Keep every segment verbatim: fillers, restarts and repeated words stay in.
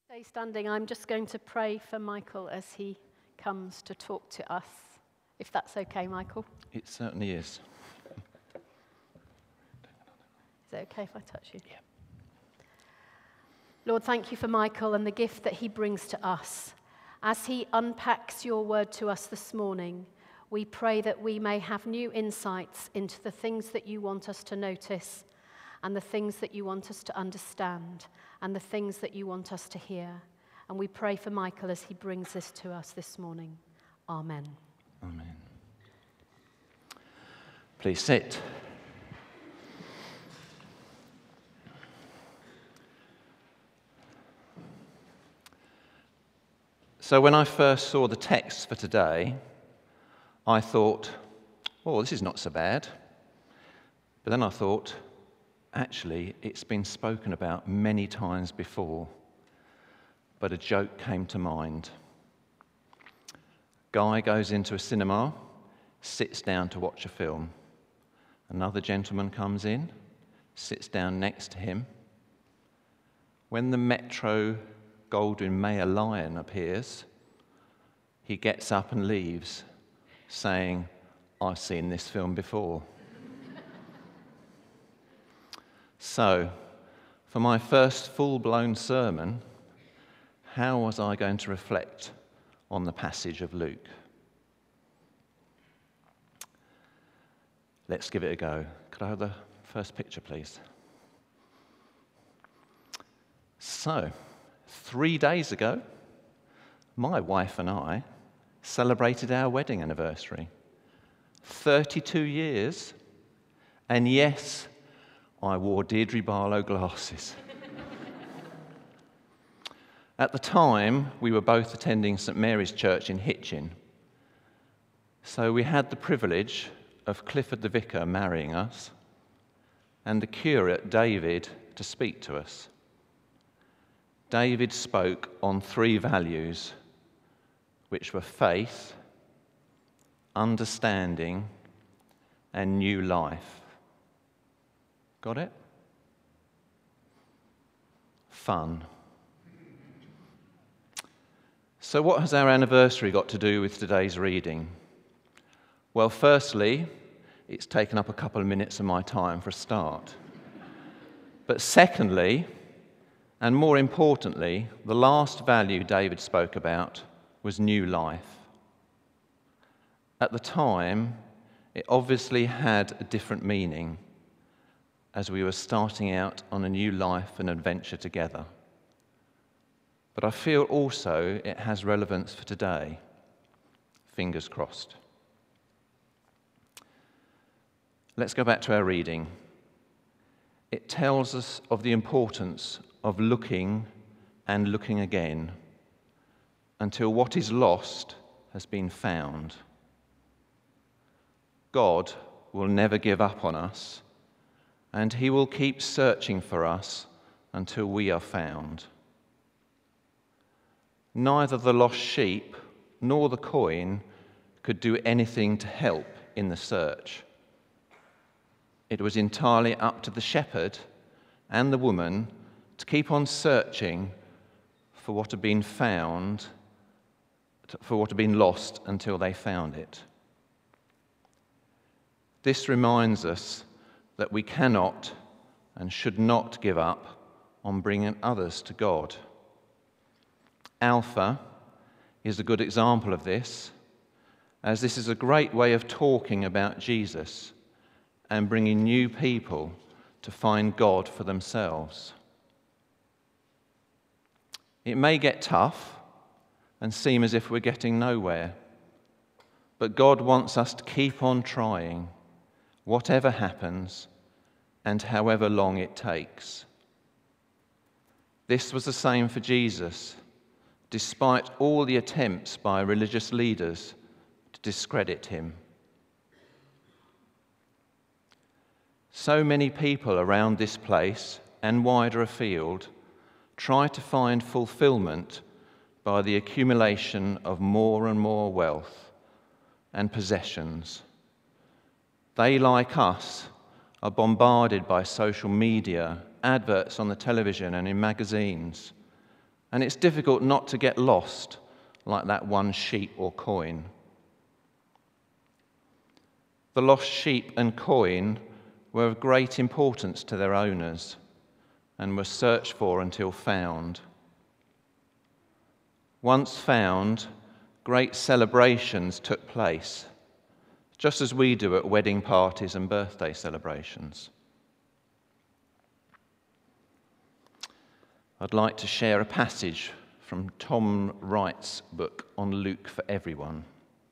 Stay standing. I'm just going to pray for Michael as he comes to talk to us, if that's okay, Michael. It certainly is. Is it okay if I touch you? Yeah. Lord, thank you for Michael and the gift that he brings to us. As he unpacks your word to us this morning, we pray that we may have new insights into the things that you want us to notice and the things that you want us to understand and the things that you want us to hear. And we pray for Michael as he brings this to us this morning. Amen. Amen. Please sit. So when I first saw the text for today, I thought, oh, this is not so bad. But then I thought, actually, it's been spoken about many times before. But a joke came to mind. Guy goes into a cinema, sits down to watch a film. Another gentleman comes in, sits down next to him. When the Metro Goldwyn Mayer lion appears, he gets up and leaves, saying, I've seen this film before. So, for my first full-blown sermon, how was I going to reflect on the passage of Luke? Let's give it a go. Could I have the first picture, please? So, three days ago, my wife and I celebrated our wedding anniversary. thirty-two years, and yes, I wore Deirdre Barlow glasses. At the time, we were both attending St Mary's Church in Hitchin, so we had the privilege of Clifford the Vicar marrying us and the curate, David, to speak to us. David spoke on three values, which were faith, understanding, and new life. Got it? Fun. So what has our anniversary got to do with today's reading? Well, firstly, it's taken up a couple of minutes of my time for a start. But secondly, and more importantly, the last value David spoke about was new life. At the time, it obviously had a different meaning as we were starting out on a new life and adventure together. But I feel also it has relevance for today. Fingers crossed. Let's go back to our reading. It tells us of the importance of looking and looking again until what is lost has been found. God will never give up on us, and he will keep searching for us until we are found. Neither the lost sheep nor the coin could do anything to help in the search. It was entirely up to the shepherd and the woman to keep on searching for what had been found, for what had been lost until they found it. This reminds us that we cannot and should not give up on bringing others to God. Alpha is a good example of this, as this is a great way of talking about Jesus and bringing new people to find God for themselves. It may get tough and seem as if we're getting nowhere, but God wants us to keep on trying, whatever happens and however long it takes. This was the same for Jesus, despite all the attempts by religious leaders to discredit him. So many people around this place and wider afield try to find fulfillment by the accumulation of more and more wealth and possessions. They, like us, are bombarded by social media, adverts on the television and in magazines, And it's difficult not to get lost like that one sheep or coin. The lost sheep and coin were of great importance to their owners and were searched for until found. Once found, great celebrations took place, just as we do at wedding parties and birthday celebrations. I'd like to share a passage from Tom Wright's book on Luke for Everyone.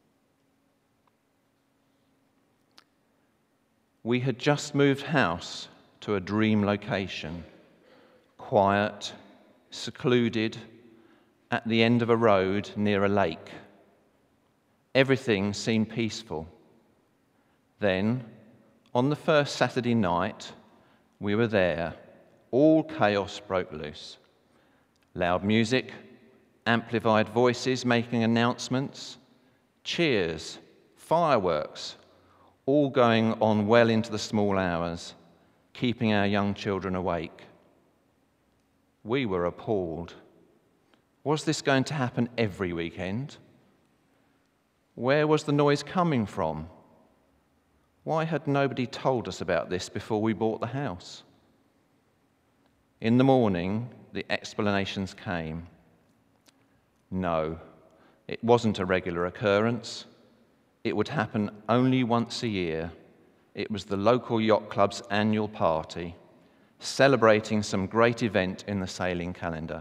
We had just moved house to a dream location, quiet, secluded, at the end of a road near a lake. Everything seemed peaceful. Then, on the first Saturday night, we were there. All chaos broke loose. Loud music, amplified voices making announcements, cheers, fireworks, all going on well into the small hours, keeping our young children awake. We were appalled. Was this going to happen every weekend? Where was the noise coming from? Why had nobody told us about this before we bought the house? In the morning, the explanations came. No, it wasn't a regular occurrence. It would happen only once a year. It was the local yacht club's annual party, celebrating some great event in the sailing calendar.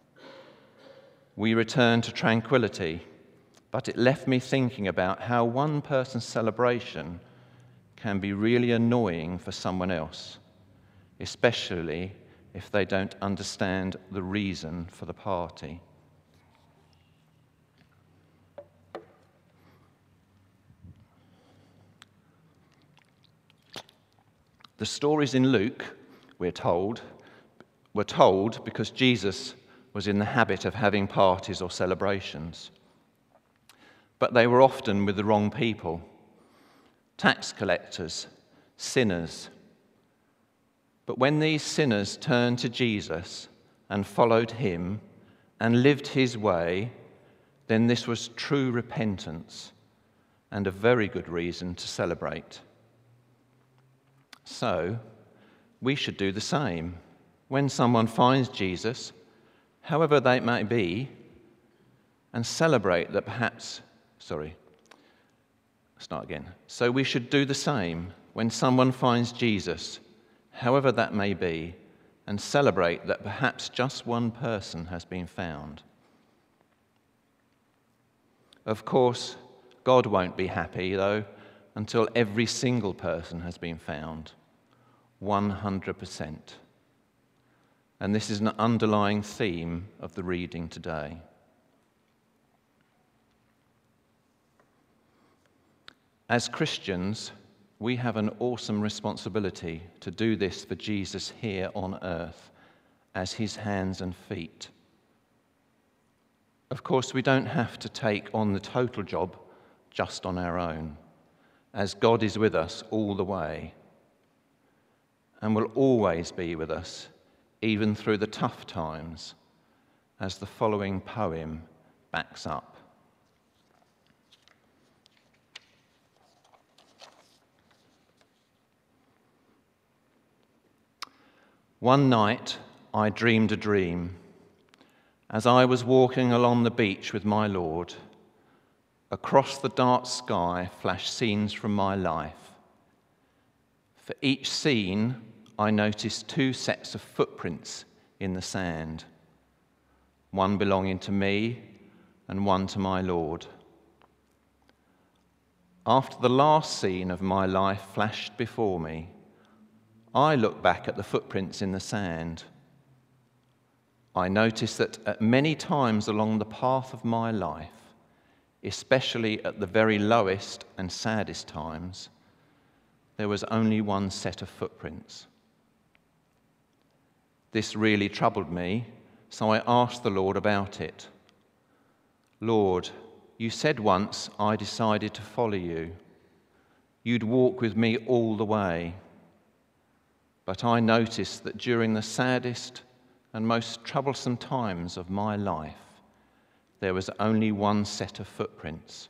We returned to tranquility, but it left me thinking about how one person's celebration can be really annoying for someone else, especially if they don't understand the reason for the party. The stories in Luke, we're told, were told because Jesus was in the habit of having parties or celebrations. But they were often with the wrong people: tax collectors, sinners. But when these sinners turned to Jesus and followed him and lived his way, then this was true repentance and a very good reason to celebrate. So, we should do the same. When someone finds Jesus, however they may be, and celebrate that perhaps, sorry, start again. So we should do the same when someone finds Jesus, however that may be, and celebrate that perhaps just one person has been found. Of course, God won't be happy, though, until every single person has been found, one hundred percent. And this is an underlying theme of the reading today. As Christians, we have an awesome responsibility to do this for Jesus here on earth as his hands and feet. Of course, we don't have to take on the total job just on our own, as God is with us all the way and will always be with us, even through the tough times, as the following poem backs up. One night I dreamed a dream. As I was walking along the beach with my Lord, across the dark sky flashed scenes from my life. For each scene, I noticed two sets of footprints in the sand, one belonging to me and one to my Lord. After the last scene of my life flashed before me, I looked back at the footprints in the sand. I noticed that at many times along the path of my life, especially at the very lowest and saddest times, there was only one set of footprints. This really troubled me, so I asked the Lord about it. Lord, you said once I decided to follow you. You'd walk with me all the way. But I noticed that during the saddest, and most troublesome times of my life, there was only one set of footprints.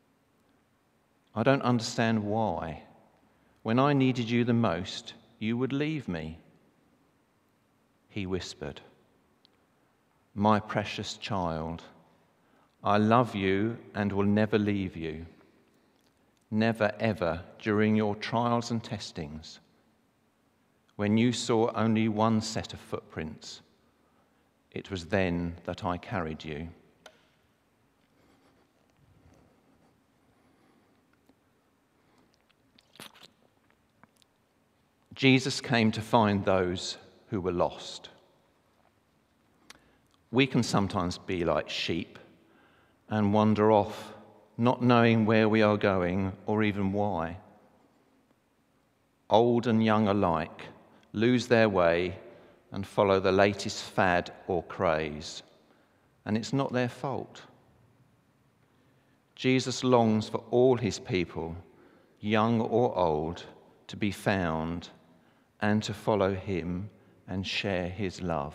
I don't understand why. When I needed you the most, you would leave me. He whispered, "My precious child, I love you and will never leave you. Never, ever, during your trials and testings, when you saw only one set of footprints, it was then that I carried you." Jesus came to find those who were lost. We can sometimes be like sheep and wander off, not knowing where we are going or even why. Old and young alike lose their way and follow the latest fad or craze, and it's not their fault. Jesus longs for all his people, young or old, to be found and to follow him and share his love.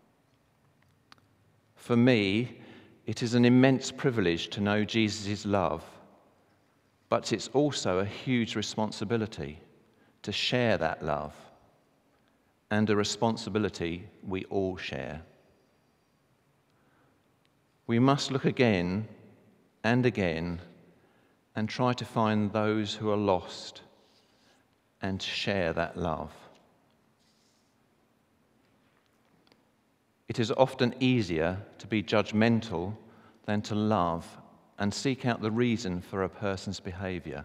For me, it is an immense privilege to know Jesus' love, but it's also a huge responsibility to share that love, and a responsibility we all share. We must look again and again and try to find those who are lost and share that love. It is often easier to be judgmental than to love and seek out the reason for a person's behaviour.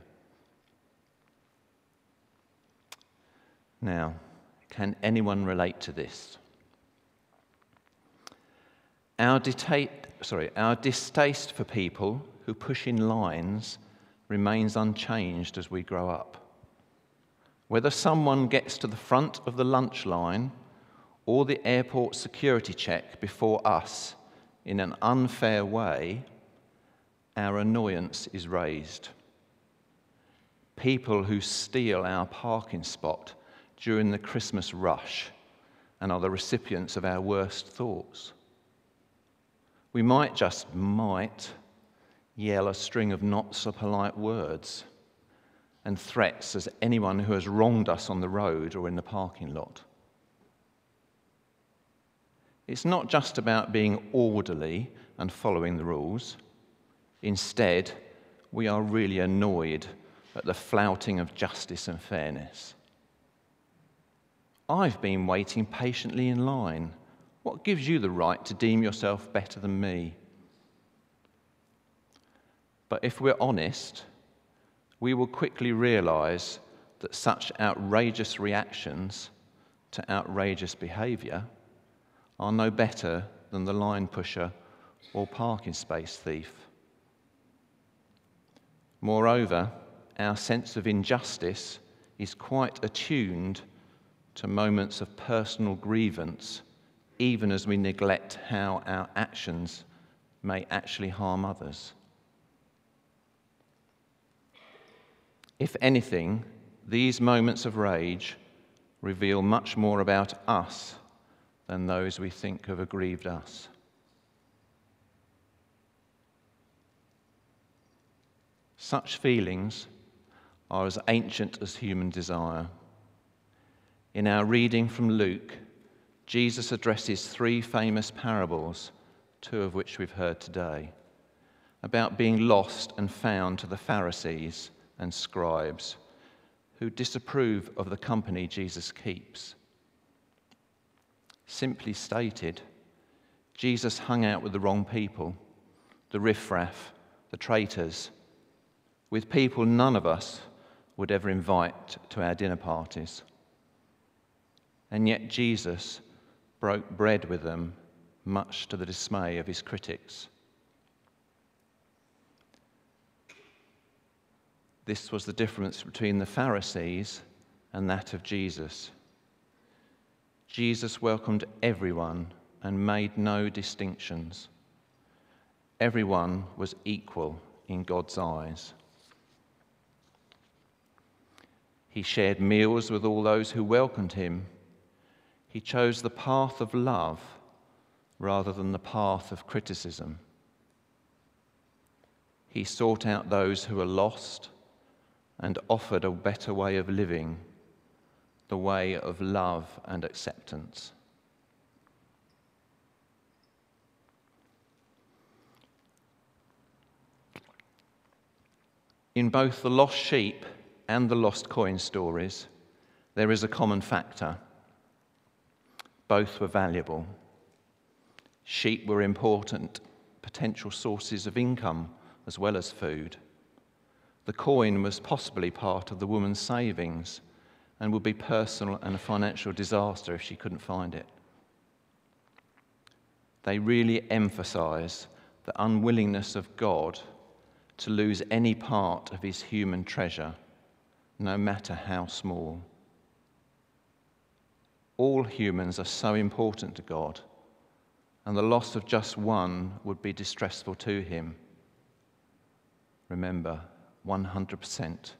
Now, can anyone relate to this? Our, deta- sorry, our distaste for people who push in lines remains unchanged as we grow up. Whether someone gets to the front of the lunch line or the airport security check before us in an unfair way, our annoyance is raised. People who steal our parking spot during the Christmas rush and are the recipients of our worst thoughts. We might just might yell a string of not so polite words and threats as anyone who has wronged us on the road or in the parking lot. It's not just about being orderly and following the rules. Instead, we are really annoyed at the flouting of justice and fairness. I've been waiting patiently in line. What gives you the right to deem yourself better than me? But if we're honest, we will quickly realize that such outrageous reactions to outrageous behavior are no better than the line pusher or parking space thief. Moreover, our sense of injustice is quite attuned to moments of personal grievance, even as we neglect how our actions may actually harm others. If anything, these moments of rage reveal much more about us than those we think have aggrieved us. Such feelings are as ancient as human desire. In our reading from Luke, Jesus addresses three famous parables, two of which we've heard today, about being lost and found to the Pharisees and scribes who disapprove of the company Jesus keeps. Simply stated, Jesus hung out with the wrong people, the riffraff, the traitors, with people none of us would ever invite to our dinner parties. And yet Jesus broke bread with them, much to the dismay of his critics. This was the difference between the Pharisees and that of Jesus. Jesus welcomed everyone and made no distinctions. Everyone was equal in God's eyes. He shared meals with all those who welcomed him. He chose the path of love rather than the path of criticism. He sought out those who were lost and offered a better way of living, the way of love and acceptance. In both the lost sheep and the lost coin stories, there is a common factor. Both were valuable. Sheep were important potential sources of income as well as food. The coin was possibly part of the woman's savings and would be personal and a financial disaster if she couldn't find it. They really emphasize the unwillingness of God to lose any part of his human treasure, no matter how small. All humans are so important to God, and the loss of just one would be distressful to him. Remember, one hundred percent.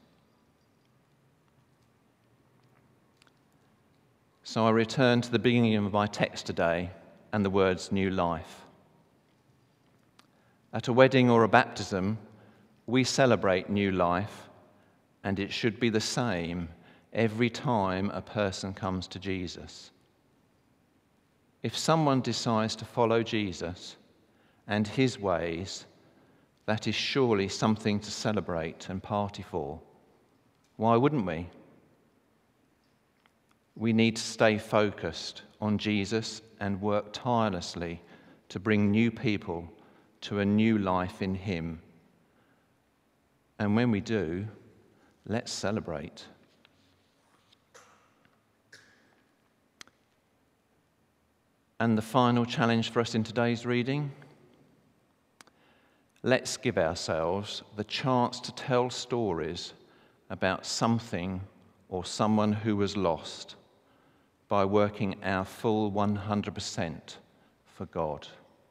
So I return to the beginning of my text today and the words new life. At a wedding or a baptism, we celebrate new life, and it should be the same every time a person comes to Jesus. If someone decides to follow Jesus and his ways, that is surely something to celebrate and party for. Why wouldn't we? We need to stay focused on Jesus and work tirelessly to bring new people to a new life in him. And when we do, let's celebrate. And the final challenge for us in today's reading: let's give ourselves the chance to tell stories about something or someone who was lost by working our full one hundred percent for God.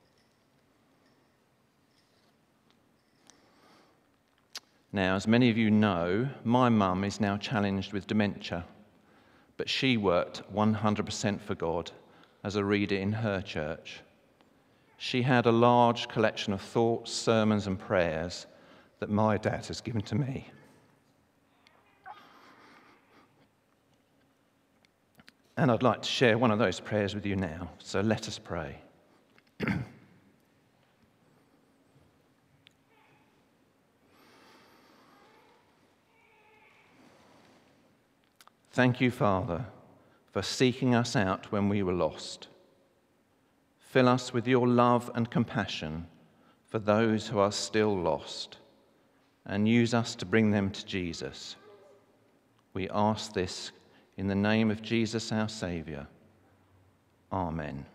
Now, as many of you know, my mum is now challenged with dementia, but she worked one hundred percent for God as a reader in her church. She had a large collection of thoughts, sermons, and prayers that my dad has given to me. And I'd like to share one of those prayers with you now, so let us pray. Thank you, Father, for seeking us out when we were lost. Fill us with your love and compassion for those who are still lost, and use us to bring them to Jesus. We ask this in the name of Jesus, our Saviour. Amen.